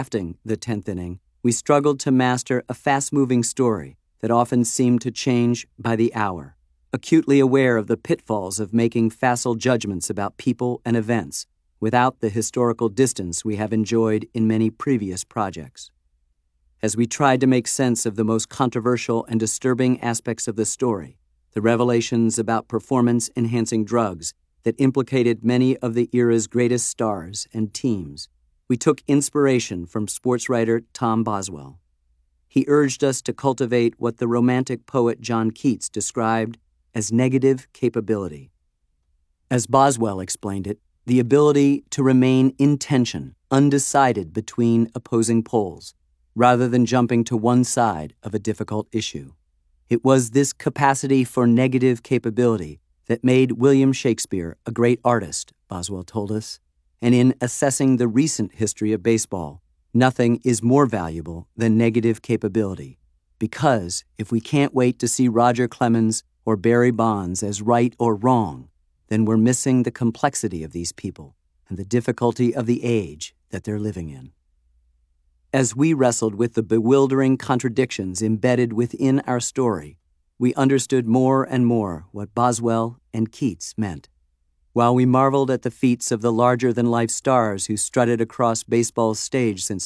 Crafting the 10th inning, we struggled to master a fast-moving story that often seemed to change by the hour, acutely aware of the pitfalls of making facile judgments about people and events without the historical distance we have enjoyed in many previous projects. As we tried to make sense of the most controversial and disturbing aspects of the story, the revelations about performance-enhancing drugs that implicated many of the era's greatest stars and teams, we took inspiration from sports writer Tom Boswell. He urged us to cultivate what the Romantic poet John Keats described as negative capability. As Boswell explained it, the ability to remain in tension, undecided between opposing poles, rather than jumping to one side of a difficult issue. It was this capacity for negative capability that made William Shakespeare a great artist, Boswell told us, and in assessing the recent history of baseball, nothing is more valuable than negative capability, because if we can't wait to see Roger Clemens or Barry Bonds as right or wrong, then we're missing the complexity of these people and the difficulty of the age that they're living in. As we wrestled with the bewildering contradictions embedded within our story, we understood more and more what Boswell and Keats meant. While we marveled at the feats of the larger-than-life stars who strutted across baseball's stage since